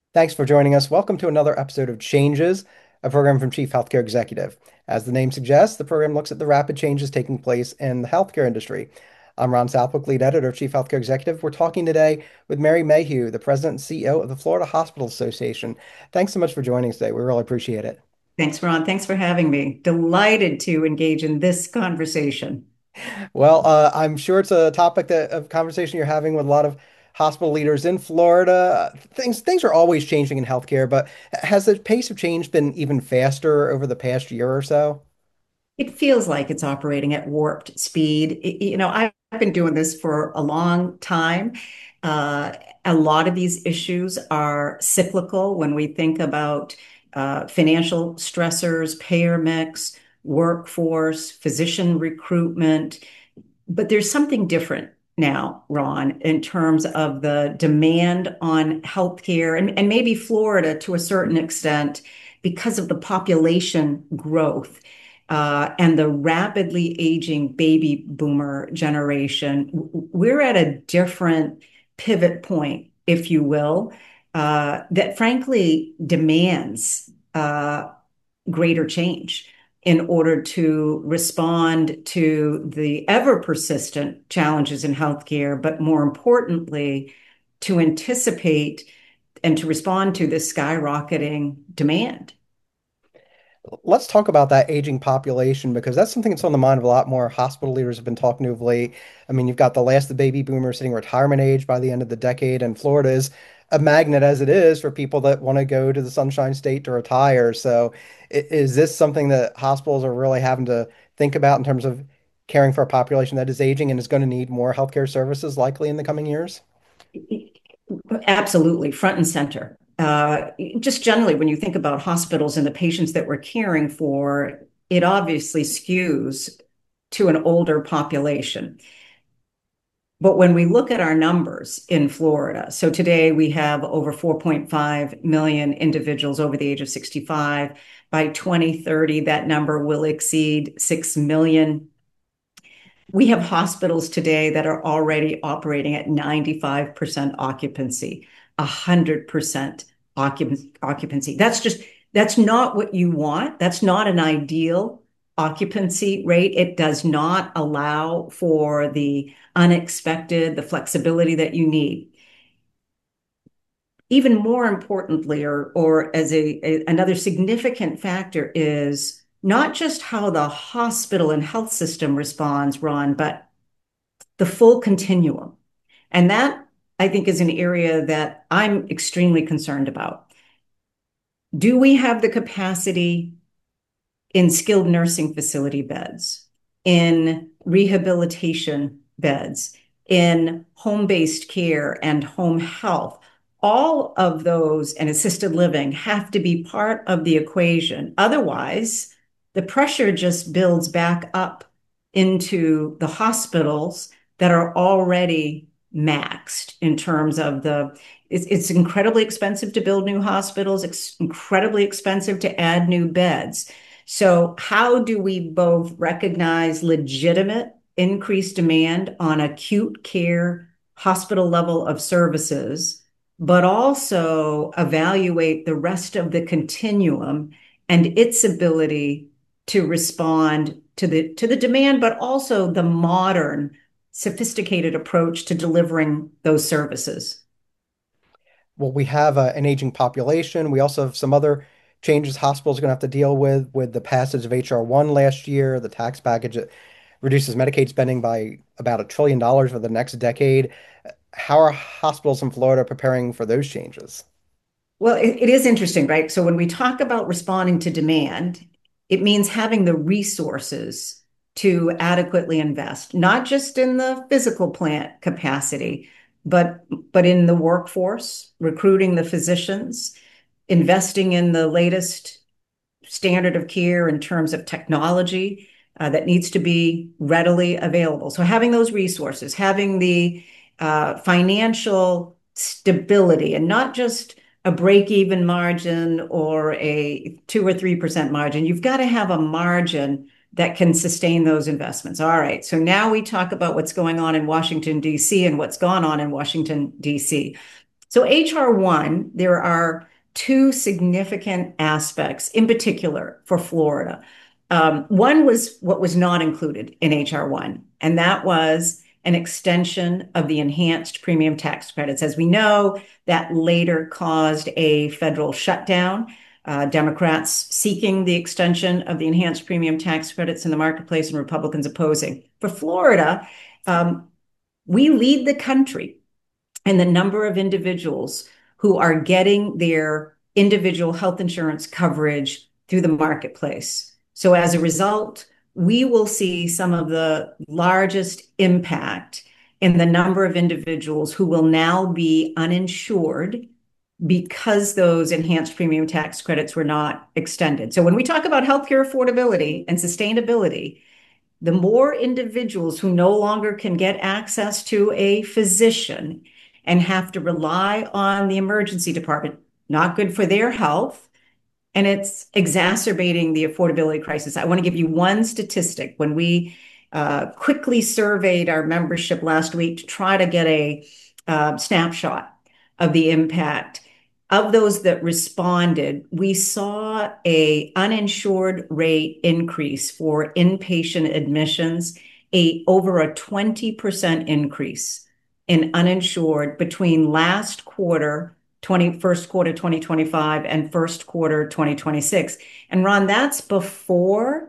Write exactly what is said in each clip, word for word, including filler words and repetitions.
Thanks for joining us. Welcome to another episode of Changes, a program from Chief Healthcare Executive. As the name suggests, the program looks at the rapid changes taking place in the healthcare industry. I'm Ron Southwick, lead editor of Chief Healthcare Executive. We're talking today with Mary Mayhew, the president and C E O of the Florida Hospital Association. Thanks so much for joining us today. We really appreciate it. Thanks, Ron. Thanks for having me. Delighted to engage in this conversation. Well, uh, I'm sure it's a topic that of conversation you're having with a lot of hospital leaders in Florida. Things things are always changing in healthcare, but has the pace of change been even faster over the past year or so? It feels like it's operating at warped speed. It- you know, I've been doing this for a long time. Uh, a lot of these issues are cyclical when we think about uh, financial stressors, payer mix, workforce, physician recruitment. But there's something different now, Ron, in terms of the demand on healthcare and, and maybe Florida to a certain extent because of the population growth uh, and the rapidly aging baby boomer generation. We're at a different pivot point, if you will, uh, that frankly demands uh, greater change in order to respond to the ever persistent challenges in healthcare, but more importantly, to anticipate and to respond to this skyrocketing demand. Let's talk about that aging population because that's something that's on the mind of a lot more hospital leaders have been talking to of late. I mean, you've got the last of the baby boomers hitting retirement age by the end of the decade, and Florida is a magnet as it is for people that want to go to the Sunshine State to retire. So, i- is this something that hospitals are really having to think about in terms of caring for a population that is aging and is going to need more healthcare services likely in the coming years? Absolutely, front and center. Uh, just generally, when you think about hospitals and the patients that we're caring for, it obviously skews to an older population. But when we look at our numbers in Florida, so today we have over four point five million individuals over the age of sixty-five. By twenty thirty, that number will exceed six million. We have hospitals today that are already operating at ninety-five percent occupancy, one hundred percent occupancy. That's just, that's not what you want. That's not an ideal occupancy rate. It does not allow for the unexpected, the flexibility that you need. Even more importantly, or, or as a, a another significant factor is not just how the hospital and health system responds, Ron, but the full continuum. And that, I think, is an area that I'm extremely concerned about. Do we have the capacity in skilled nursing facility beds, in rehabilitation beds, in home-based care and home health? All of those and assisted living have to be part of the equation. Otherwise, the pressure just builds back up into the hospitals that are already maxed in terms of the it's, it's incredibly expensive to build new hospitals. It's incredibly expensive to add new beds. So, how do we both recognize legitimate increased demand on acute care, hospital level of services, but also evaluate the rest of the continuum and its ability to respond to the to the demand, but also the modern, sophisticated approach to delivering those services? Well, we have uh, an aging population. We also have some other changes hospitals are going to have to deal with with the passage of H R one last year, the tax package that reduces Medicaid spending by about a trillion dollars for the next decade. How are hospitals in Florida preparing for those changes? Well, it, it is interesting, right? So when we talk about responding to demand, it means having the resources to adequately invest, not just in the physical plant capacity, but but in the workforce, recruiting the physicians, investing in the latest standard of care in terms of technology uh, that needs to be readily available. So having those resources, having the uh, financial stability, and not just a break-even margin or a two or three percent margin. You've got to have a margin that can sustain those investments. All right. So now we talk about what's going on in Washington, D C and what's gone on in Washington, D C. So H R one, there are two significant aspects in particular for Florida. Um, one was what was not included in H R one, and that was an extension of the enhanced premium tax credits. As we know, that later caused a federal shutdown. Uh, Democrats seeking the extension of the enhanced premium tax credits in the marketplace and Republicans opposing. For Florida, um, we lead the country in the number of individuals who are getting their individual health insurance coverage through the marketplace. So as a result, we will see some of the largest impact in the number of individuals who will now be uninsured because those enhanced premium tax credits were not extended. So when we talk about healthcare affordability and sustainability, the more individuals who no longer can get access to a physician and have to rely on the emergency department, not good for their health, and it's exacerbating the affordability crisis. I want to give you one statistic. When we uh, quickly surveyed our membership last week to try to get a uh, snapshot of the impact, of those that responded, we saw a uninsured rate increase for inpatient admissions, a over a twenty percent increase in uninsured between last quarter, twenty, first quarter twenty twenty-five and first quarter twenty twenty-six. And Ron, that's before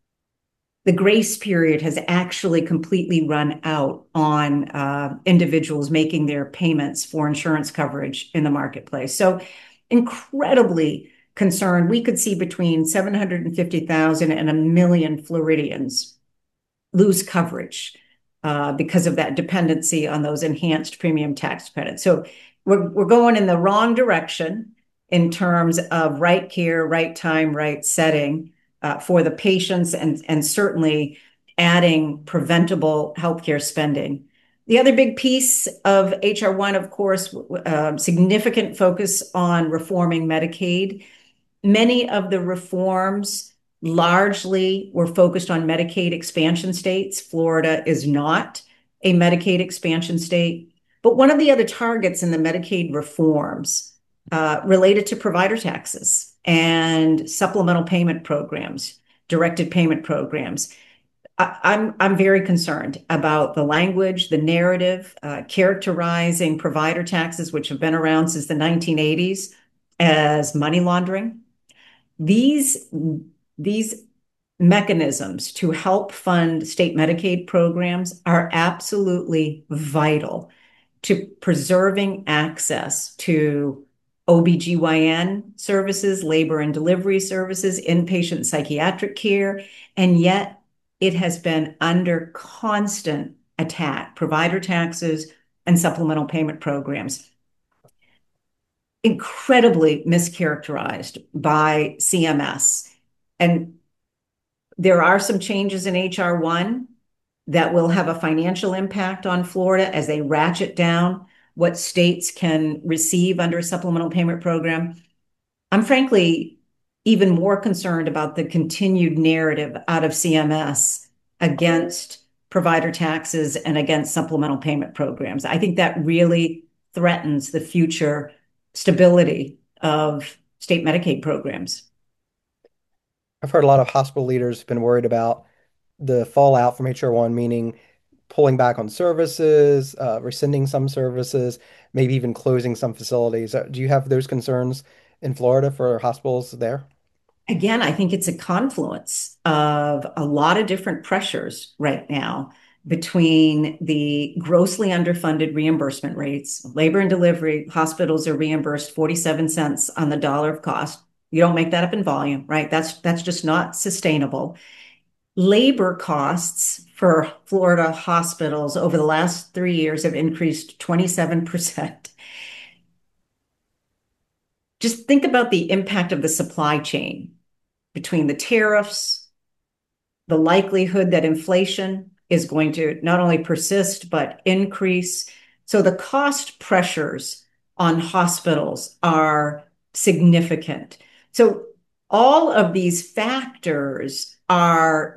the grace period has actually completely run out on uh, individuals making their payments for insurance coverage in the marketplace. So incredibly concerned. We could see between seven hundred fifty thousand and a million Floridians lose coverage uh, because of that dependency on those enhanced premium tax credits. So we're, we're going in the wrong direction in terms of right care, right time, right setting uh, for the patients, and, and certainly adding preventable healthcare spending. The other big piece of H R one, of course, uh, significant focus on reforming Medicaid. Many of the reforms largely were focused on Medicaid expansion states. Florida is not a Medicaid expansion state. But one of the other targets in the Medicaid reforms uh, related to provider taxes and supplemental payment programs, directed payment programs. I, I'm I'm very concerned about the language, the narrative, uh, characterizing provider taxes, which have been around since the nineteen eighties, as money laundering. These these mechanisms to help fund state Medicaid programs are absolutely vital to preserving access to O B G Y N services, labor and delivery services, inpatient psychiatric care, and yet it has been under constant attack, provider taxes and supplemental payment programs. Incredibly mischaracterized by C M S. And there are some changes in H R one that will have a financial impact on Florida as they ratchet down what states can receive under a supplemental payment program. I'm frankly even more concerned about the continued narrative out of C M S against provider taxes and against supplemental payment programs. I think that really threatens the future stability of state Medicaid programs. I've heard a lot of hospital leaders have been worried about the fallout from H R one, meaning pulling back on services, uh, rescinding some services, maybe even closing some facilities. Uh, Do you have those concerns in Florida for hospitals there? Again, I think it's a confluence of a lot of different pressures right now between the grossly underfunded reimbursement rates. Labor and delivery, hospitals are reimbursed forty-seven cents on the dollar of cost. You don't make that up in volume, right? That's that's just not sustainable. Labor costs for Florida hospitals over the last three years have increased twenty-seven percent. Just think about the impact of the supply chain between the tariffs, the likelihood that inflation is going to not only persist, but increase. So the cost pressures on hospitals are significant. So all of these factors are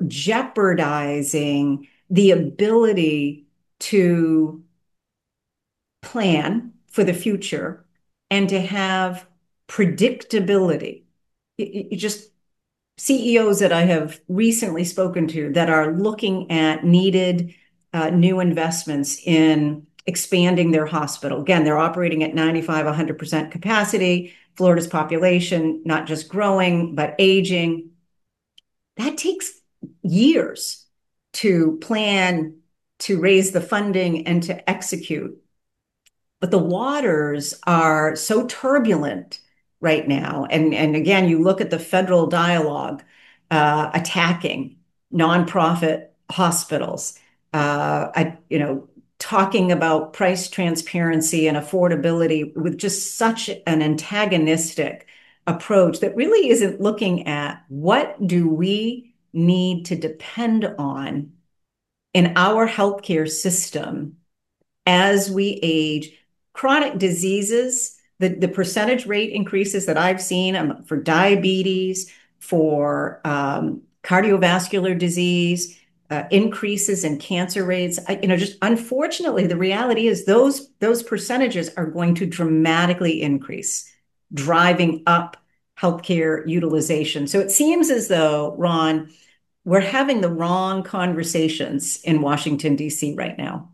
jeopardizing the ability to plan for the future and to have predictability. It, it just C E Os that I have recently spoken to that are looking at needed uh, new investments in expanding their hospital. Again, they're operating at ninety-five, one hundred percent capacity. Florida's population not just growing, but aging. That takes years to plan, to raise the funding, and to execute. But the waters are so turbulent right now. And, and again, you look at the federal dialogue uh, attacking nonprofit hospitals, uh, I, you know, talking about price transparency and affordability with just such an antagonistic approach that really isn't looking at what do we need to depend on in our healthcare system as we age. Chronic diseases, the, the percentage rate increases that I've seen um, for diabetes, for um, cardiovascular disease, uh, increases in cancer rates. I, you know, just unfortunately, the reality is those those percentages are going to dramatically increase, driving up healthcare utilization. So it seems as though, Ron, we're having the wrong conversations in Washington, D C right now.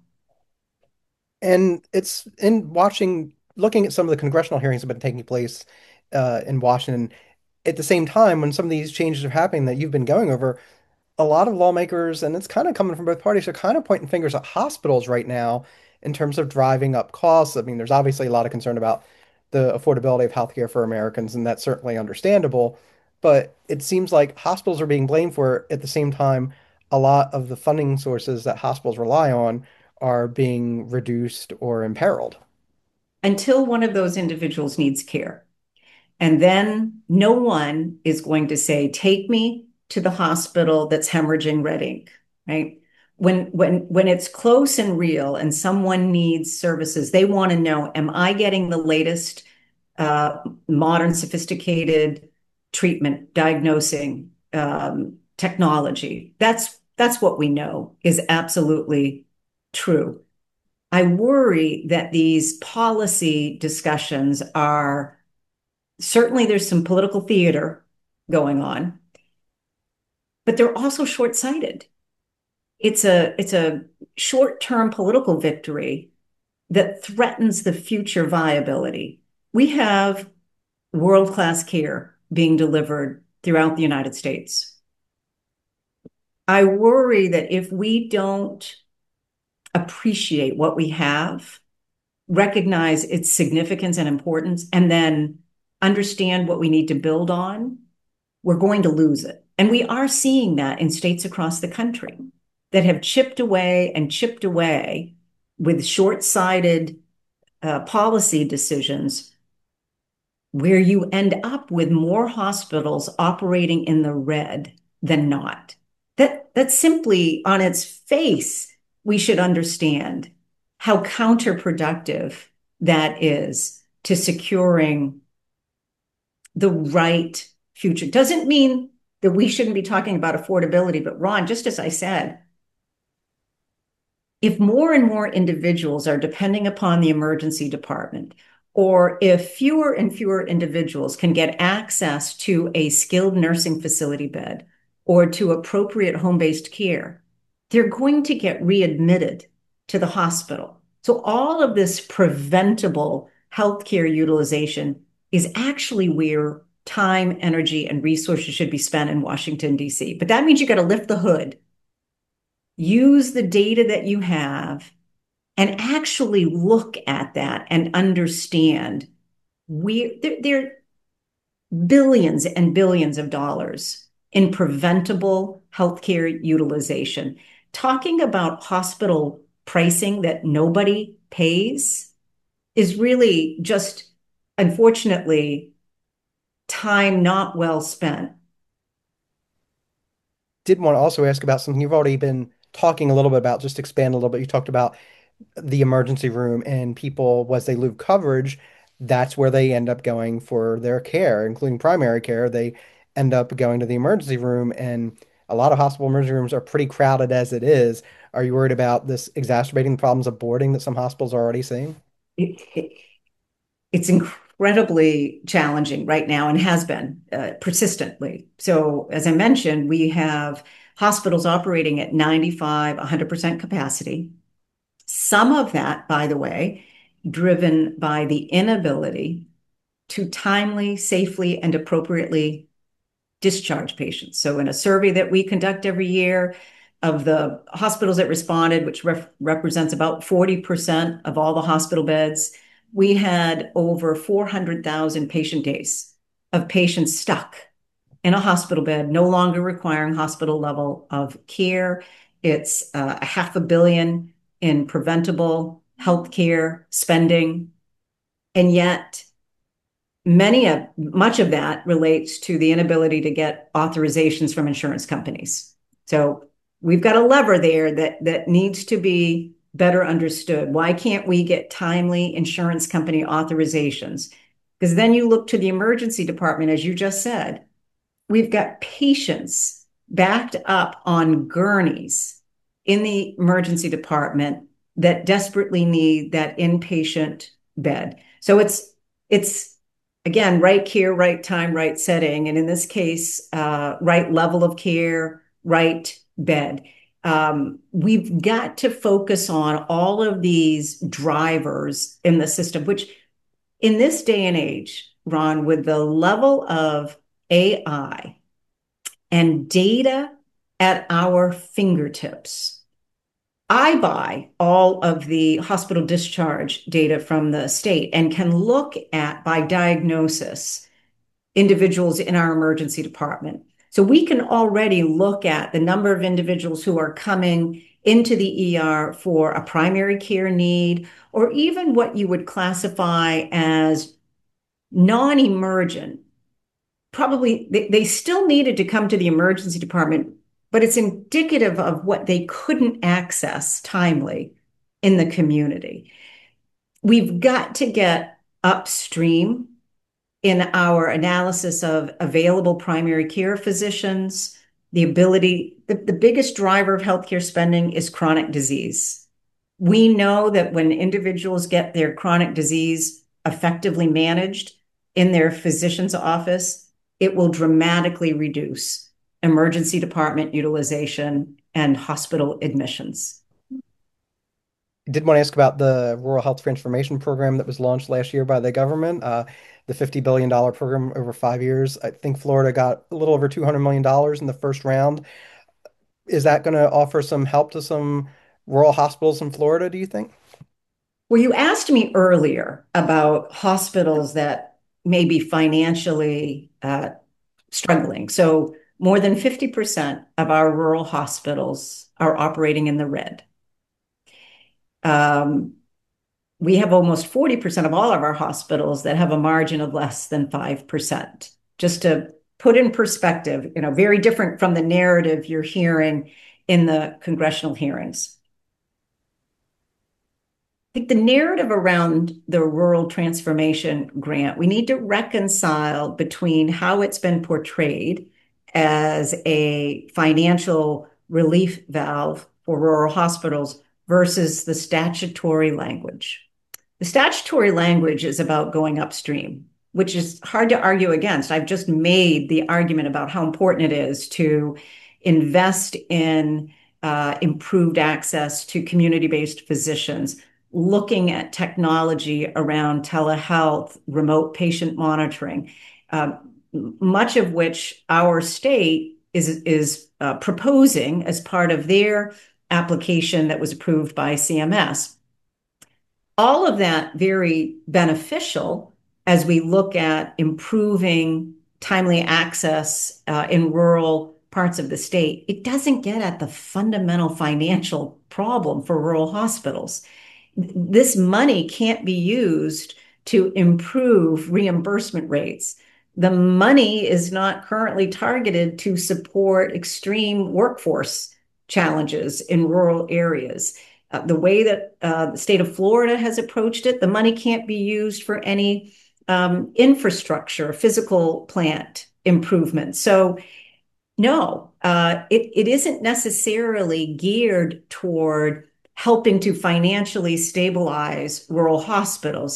And it's in watching, looking at some of the congressional hearings that have been taking place uh, in Washington. At the same time, when some of these changes are happening that you've been going over, a lot of lawmakers, and it's kind of coming from both parties, are kind of pointing fingers at hospitals right now in terms of driving up costs. I mean, there's obviously a lot of concern about the affordability of healthcare for Americans, and that's certainly understandable. But it seems like hospitals are being blamed for it. At the same time, a lot of the funding sources that hospitals rely on are being reduced or imperiled. Until one of those individuals needs care. And then no one is going to say, take me to the hospital that's hemorrhaging red ink, right? When when when it's close and real and someone needs services, they want to know, am I getting the latest uh, modern, sophisticated treatment, diagnosing um, technology? That's that's what we know is absolutely true. I worry that these policy discussions are certainly there's some political theater going on, but they're also short-sighted. It's a it's a short-term political victory that threatens the future viability. We have world-class care being delivered throughout the United States. I worry that if we don't appreciate what we have, recognize its significance and importance, and then understand what we need to build on, we're going to lose it. And we are seeing that in states across the country that have chipped away and chipped away with short-sighted uh, policy decisions where you end up with more hospitals operating in the red than not. That, that simply on its face, we should understand how counterproductive that is to securing the right future. Doesn't mean that we shouldn't be talking about affordability, but Ron, just as I said, if more and more individuals are depending upon the emergency department, or if fewer and fewer individuals can get access to a skilled nursing facility bed or to appropriate home-based care, they're going to get readmitted to the hospital. So all of this preventable healthcare utilization is actually where time, energy, and resources should be spent in Washington, D C. But that means you got to lift the hood, use the data that you have, and actually look at that and understand we there, there are billions and billions of dollars in preventable healthcare utilization. Talking about hospital pricing that nobody pays is really just, unfortunately, time not well spent. Did want to also ask about something you've already been talking a little bit about, just expand a little bit. You talked about the emergency room and people, once they lose coverage, that's where they end up going for their care, including primary care. They end up going to the emergency room, and a lot of hospital emergency rooms are pretty crowded as it is. Are you worried about this exacerbating the problems of boarding that some hospitals are already seeing? it's incredibly challenging right now and has been uh, persistently. So, as I mentioned, we have hospitals operating at ninety-five, one hundred percent capacity. Some of that, by the way, driven by the inability to timely, safely, and appropriately discharge patients. So, in a survey that we conduct every year of the hospitals that responded, which ref- represents about forty percent of all the hospital beds, we had over four hundred thousand patient days of patients stuck in a hospital bed, no longer requiring hospital level of care. It's uh, a half a billion in preventable healthcare spending. And yet, many of much of that relates to the inability to get authorizations from insurance companies. So we've got a lever there that that needs to be better understood. Why can't we get timely insurance company authorizations? Because then you look to the emergency department, as you just said, we've got patients backed up on gurneys in the emergency department that desperately need that inpatient bed. So it's it's again right care, right time, right setting, and in this case, uh, right level of care, right bed. Um, we've got to focus on all of these drivers in the system, which in this day and age, Ron, with the level of A I and data at our fingertips, I buy all of the hospital discharge data from the state and can look at, by diagnosis, individuals in our emergency department. So we can already look at the number of individuals who are coming into the E R for a primary care need, or even what you would classify as non-emergent. Probably they, they still needed to come to the emergency department, but it's indicative of what they couldn't access timely in the community. We've got to get upstream in our analysis of available primary care physicians, the ability, the, the biggest driver of healthcare spending is chronic disease. We know that when individuals get their chronic disease effectively managed in their physician's office, it will dramatically reduce emergency department utilization and hospital admissions. I did want to ask about the Rural Health Transformation Program that was launched last year by the government, uh, the fifty billion dollars program over five years. I think Florida got a little over two hundred million dollars in the first round. Is that going to offer some help to some rural hospitals in Florida, do you think? Well, you asked me earlier about hospitals that may be financially uh, struggling. So more than fifty percent of our rural hospitals are operating in the red. Um, we have almost forty percent of all of our hospitals that have a margin of less than five percent. Just to put in perspective, you know, very different from the narrative you're hearing in the congressional hearings. I think the narrative around the rural transformation grant, we need to reconcile between how it's been portrayed as a financial relief valve for rural hospitals versus the statutory language. The statutory language is about going upstream, which is hard to argue against. I've just made the argument about how important it is to invest in uh, improved access to community-based physicians, looking at technology around telehealth, remote patient monitoring, uh, much of which our state is, is uh, proposing as part of their application that was approved by C M S. All of that very beneficial as we look at improving timely access uh, in rural parts of the state. It doesn't get at the fundamental financial problem for rural hospitals. This money can't be used to improve reimbursement rates. The money is not currently targeted to support extreme workforce challenges in rural areas. Uh, the way that uh, the state of Florida has approached it, the money can't be used for any um, infrastructure, physical plant improvement. So, no, uh, it, it isn't necessarily geared toward helping to financially stabilize rural hospitals.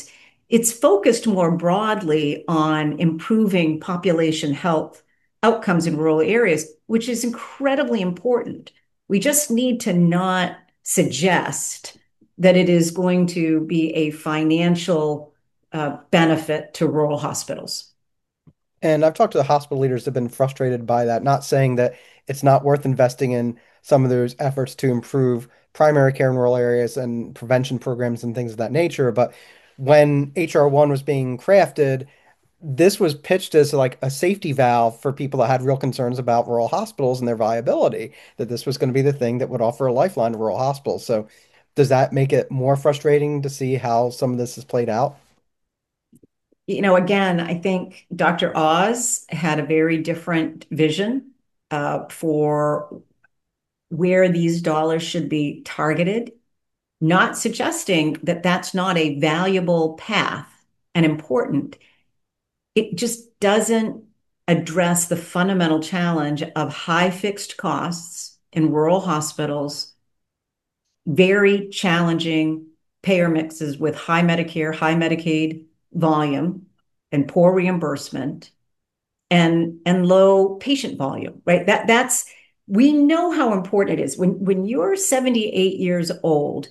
It's focused more broadly on improving population health outcomes in rural areas, which is incredibly important. We just need to not suggest that it is going to be a financial uh, benefit to rural hospitals. And I've talked to the hospital leaders that have been frustrated by that, not saying that it's not worth investing in some of those efforts to improve primary care in rural areas and prevention programs and things of that nature. But when H R one was being crafted, this was pitched as like a safety valve for people that had real concerns about rural hospitals and their viability, that this was going to be the thing that would offer a lifeline to rural hospitals. So does that make it more frustrating to see how some of this is played out? You know, again, I think Doctor Oz had a very different vision uh, for where these dollars should be targeted, not suggesting that that's not a valuable path and important. It just doesn't address the fundamental challenge of high fixed costs in rural hospitals, very challenging payer mixes with high Medicare, high Medicaid volume, and poor reimbursement, and and low patient volume, right? That that's we know how important it is. When when you're seventy-eight years old,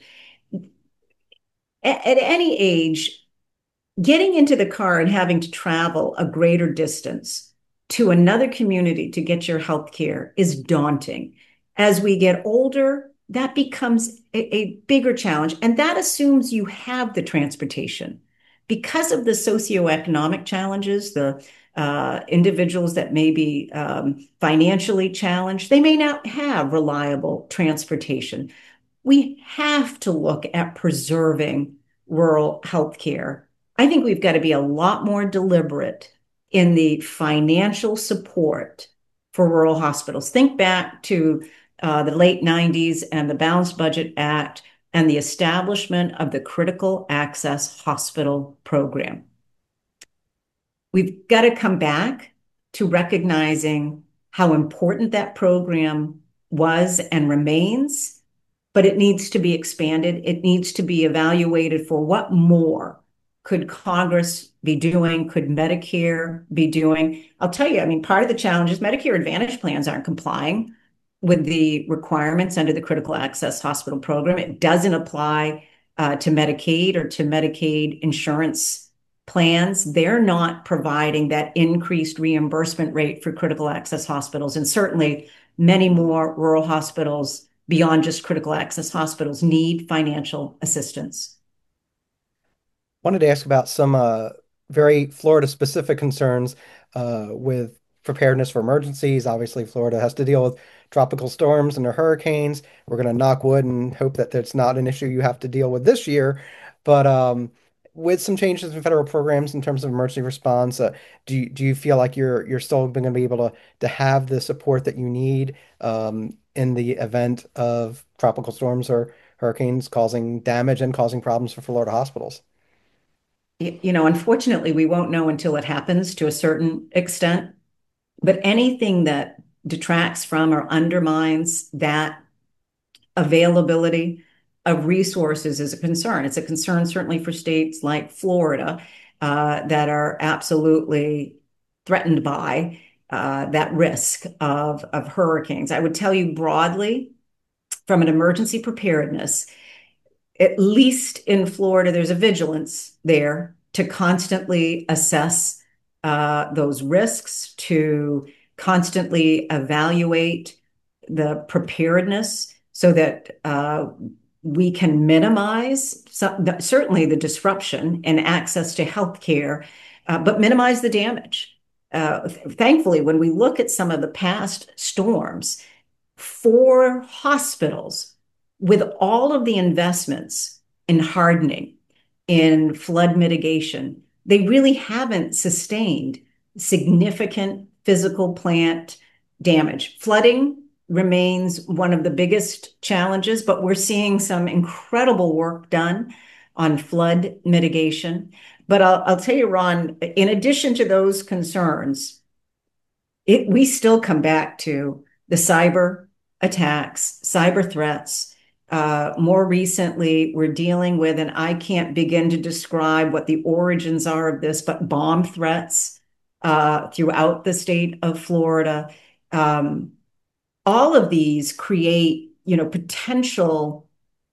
at, at any age, getting into the car and having to travel a greater distance to another community to get your health care is daunting. As we get older, that becomes a, a bigger challenge. And that assumes you have the transportation. Because of the socioeconomic challenges, the uh, individuals that may be um, financially challenged, they may not have reliable transportation. We have to look at preserving rural healthcare. I think we've got to be a lot more deliberate in the financial support for rural hospitals. Think back to uh, the late nineties and the Balanced Budget Act and the establishment of the Critical Access Hospital Program. We've got to come back to recognizing how important that program was and remains, but it needs to be expanded. It needs to be evaluated for what more could Congress be doing? Could Medicare be doing? I'll tell you, I mean, part of the challenge is Medicare Advantage plans aren't complying with the requirements under the Critical Access Hospital Program. It doesn't apply uh, to Medicaid or to Medicaid insurance plans. They're not providing that increased reimbursement rate for critical access hospitals. And certainly many more rural hospitals beyond just critical access hospitals need financial assistance. Wanted to ask about some uh, very Florida specific concerns uh, with preparedness for emergencies. Obviously, Florida has to deal with tropical storms and their hurricanes. We're going to knock wood and hope that that's not an issue you have to deal with this year. But um, with some changes in federal programs in terms of emergency response, uh, do you, do you feel like you're you're still going to be able to to have the support that you need um, in the event of tropical storms or hurricanes causing damage and causing problems for Florida hospitals? You know, unfortunately, we won't know until it happens to a certain extent. But anything that detracts from or undermines that availability of resources is a concern. It's a concern certainly for states like Florida uh, that are absolutely threatened by uh, that risk of, of hurricanes. I would tell you broadly, from an emergency preparedness, at least in Florida, there's a vigilance there to constantly assess uh, those risks, to constantly evaluate the preparedness so that uh, we can minimize some, the, certainly the disruption and access to healthcare, uh, but minimize the damage. Uh, thankfully, when we look at some of the past storms, for hospitals, with all of the investments in hardening, in flood mitigation, they really haven't sustained significant physical plant damage. Flooding remains one of the biggest challenges, but we're seeing some incredible work done on flood mitigation. But I'll, I'll tell you, Ron, in addition to those concerns, it, we still come back to the cyber attacks, cyber threats, Uh, more recently, we're dealing with, and I can't begin to describe what the origins are of this, but bomb threats uh, throughout the state of Florida. Um, all of these create, you know, potential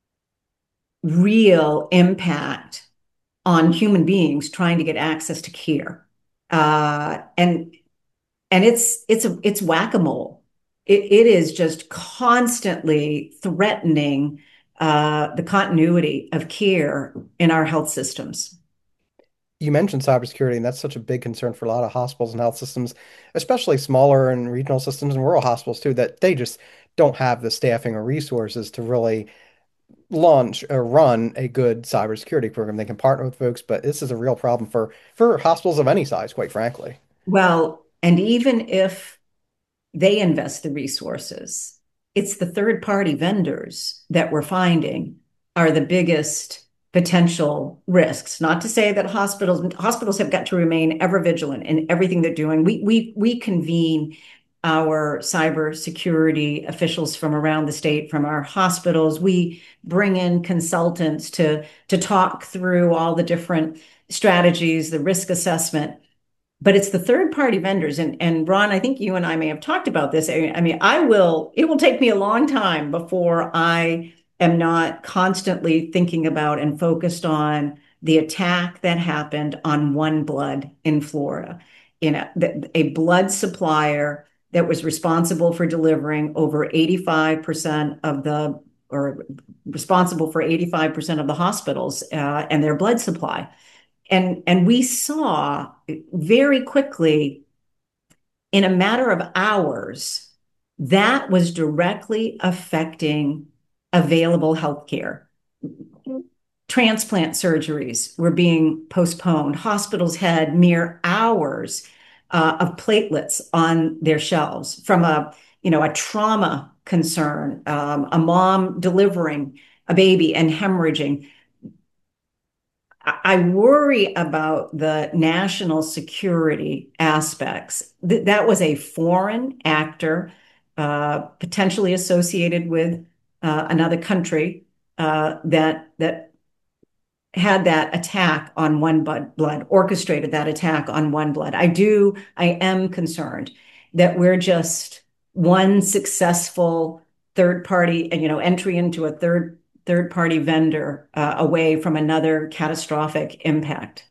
real impact on human beings trying to get access to care. Uh, and and it's it's a it's whack-a-mole. It, it is just constantly threatening uh, the continuity of care in our health systems. You mentioned cybersecurity, and that's such a big concern for a lot of hospitals and health systems, especially smaller and regional systems and rural hospitals too, that they just don't have the staffing or resources to really launch or run a good cybersecurity program. They can partner with folks, but this is a real problem for for hospitals of any size, quite frankly. Well, and even if they invest the resources, it's the third party vendors that we're finding are the biggest potential risks. Not to say that hospitals hospitals have got to remain ever vigilant in everything they're doing. We we we convene our cybersecurity officials from around the state, from our hospitals. We bring in consultants to to talk through all the different strategies, the risk assessment, but it's the third party vendors. And, and Ron, I think you and I may have talked about this. I, I mean, I will, it will take me a long time before I am not constantly thinking about and focused on the attack that happened on OneBlood in Florida. You know, the, a blood supplier that was responsible for delivering over eighty-five percent of the, or responsible for eighty-five percent of the hospitals uh, and their blood supply. And, and we saw very quickly, in a matter of hours, that was directly affecting available healthcare. Transplant surgeries were being postponed. Hospitals had mere hours uh, of platelets on their shelves from a, you know, a trauma concern, um, a mom delivering a baby and hemorrhaging. I worry about the national security aspects. Th- that was a foreign actor, uh, potentially associated with uh, another country uh, that that had that attack on OneBlood, blood, orchestrated that attack on OneBlood. I do, I am concerned that we're just one successful third party, and you know, entry into a third third party vendor uh, away from another catastrophic impact.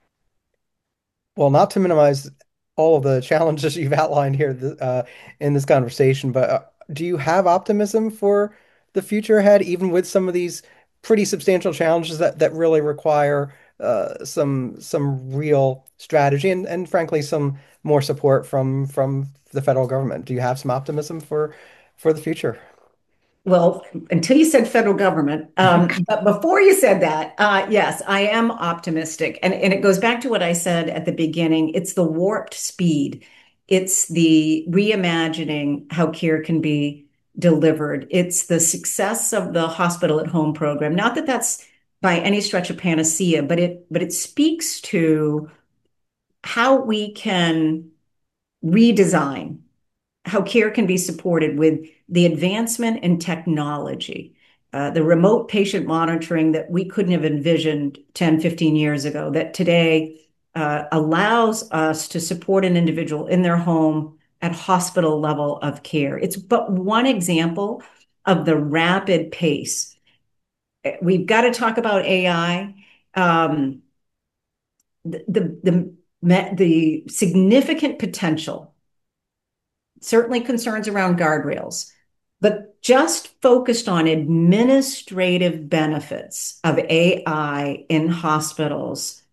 Well, not to minimize all of the challenges you've outlined here th- uh, in this conversation, but uh, do you have optimism for the future ahead, even with some of these pretty substantial challenges that, that really require uh, some some real strategy and, and frankly some more support from from the federal government? Do you have some optimism for for the future? Well, until you said federal government, um, but before you said that, uh, yes, I am optimistic. And, and it goes back to what I said at the beginning. It's the warped speed. It's the reimagining how care can be delivered. It's the success of the hospital at home program. Not that that's by any stretch a panacea, but it but it speaks to how we can redesign how care can be supported with the advancement in technology, uh, the remote patient monitoring that we couldn't have envisioned ten, fifteen years ago, that today uh, allows us to support an individual in their home at hospital level of care. It's but one example of the rapid pace. We've got to talk about A I. Um, the, the, the, the significant potential, certainly concerns around guardrails, but just focused on administrative benefits of A I in hospitals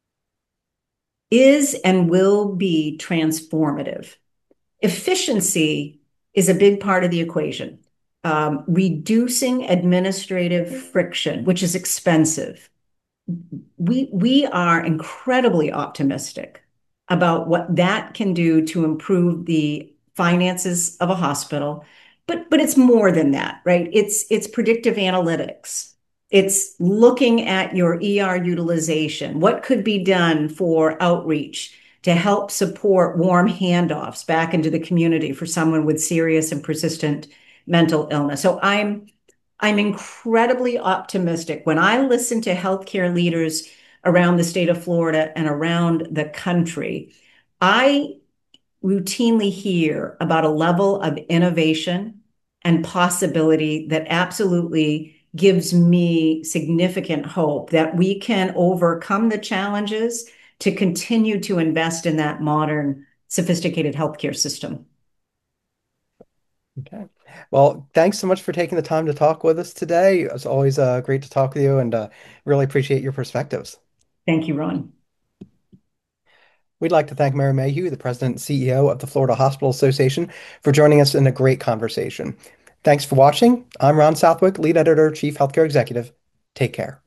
is and will be transformative. Efficiency is a big part of the equation. Um, reducing administrative friction, which is expensive. We we are incredibly optimistic about what that can do to improve the finances of a hospital. But but it's more than that, right? It's it's predictive analytics. It's looking at your E R utilization. What could be done for outreach to help support warm handoffs back into the community for someone with serious and persistent mental illness? So I'm I'm incredibly optimistic. When I listen to healthcare leaders around the state of Florida and around the country, I routinely hear about a level of innovation and possibility that absolutely gives me significant hope that we can overcome the challenges to continue to invest in that modern, sophisticated healthcare system. Okay. Well, thanks so much for taking the time to talk with us today. It's always uh, great to talk with you and uh, really appreciate your perspectives. Thank you, Ron. We'd like to thank Mary Mayhew, the president and C E O of the Florida Hospital Association, for joining us in a great conversation. Thanks for watching. I'm Ron Southwick, lead editor, chief healthcare executive. Take care.